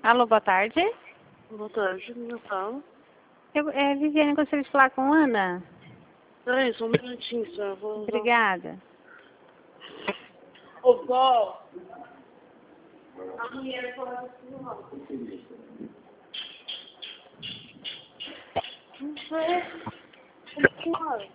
Alô, boa tarde. Boa tarde, minha fala. Viviane, gostaria de falar com Ana. Peraí, só um minutinho, senhora. Vou usar. Obrigada. Ô, vó! A mulher falou assim, ó. Não sei. Senhora.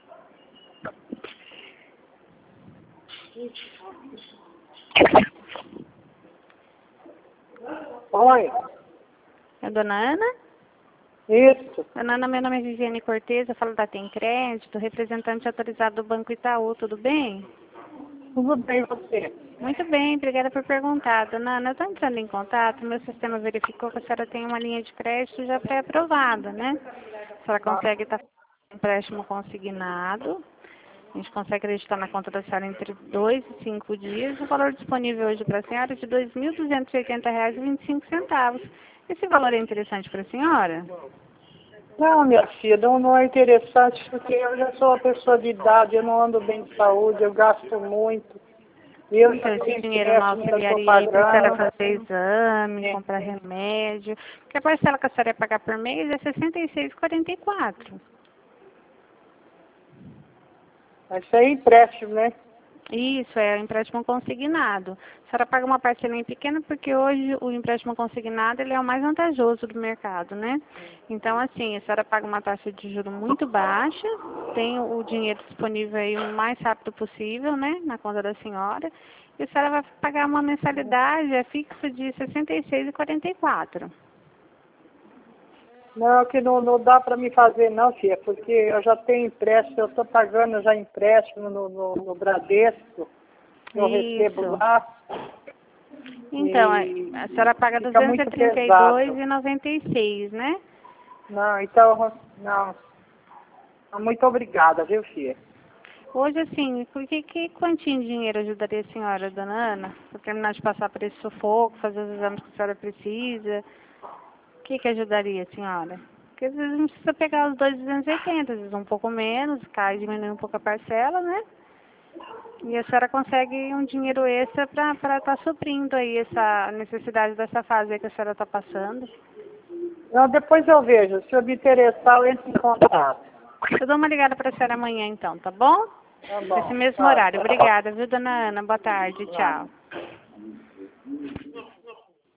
Oi, É a dona Ana? isso. Dona Ana, meu nome é Viviane Cortez, eu falo da Tem Crédito, representante autorizado do Banco Itaú, tudo bem? Tudo bem você? Muito bem, obrigada por perguntar. Dona Ana, eu estou entrando em contato, meu sistema verificou que a senhora tem uma linha de crédito já pré-aprovada, né? A senhora consegue estar fazendo um empréstimo consignado. A gente consegue acreditar na conta da senhora entre 2 e 5 dias. O valor disponível hoje para a senhora é de R$ 2.280,25. Esse valor é interessante para a senhora? Não, minha filha, não é interessante porque eu já sou uma pessoa de idade, eu não ando bem de saúde, eu gasto muito. Eu Então, já esse tenho dinheiro não empréstimo que eu estou auxiliaria aí para a senhora pagando. fazer exame, É. comprar remédio. Porque a parcela que a senhora ia pagar por mês é R$ 66,44. Isso aí é empréstimo, né? Isso, é o empréstimo consignado. A senhora paga uma parcelinha pequena porque hoje o empréstimo consignado ele é o mais vantajoso do mercado, né? Então, assim, a senhora paga uma taxa de juros muito baixa, tem o dinheiro disponível aí o mais rápido possível, né, na conta da senhora, e a senhora vai pagar uma mensalidade fixa de R$ 66,44. Não, que não dá para me fazer não, filha, porque eu já tenho empréstimo, eu estou pagando já empréstimo no Bradesco, eu recebo Isso. lá. Então, E a senhora paga R$ fica muito pesado. 232,96, né? Não, então, não. Muito obrigada, viu, filha? Hoje, assim, que quantia de dinheiro ajudaria a senhora, dona Ana, para terminar de passar por esse sufoco, fazer os exames que a senhora precisa? O que ajudaria a senhora? Porque às vezes não precisa pegar os 2.280, às vezes um pouco menos, cai, diminui um pouco a parcela, né? E a senhora consegue um dinheiro extra para estar suprindo aí essa necessidade dessa fase aí que a senhora está passando. Não, depois eu vejo. Se eu me interessar, eu entro em contato. Eu dou uma ligada para a senhora amanhã, então, tá bom? Tá Nesse bom. mesmo Tá. horário. Obrigada, viu, dona Ana? Boa tarde. Tchau.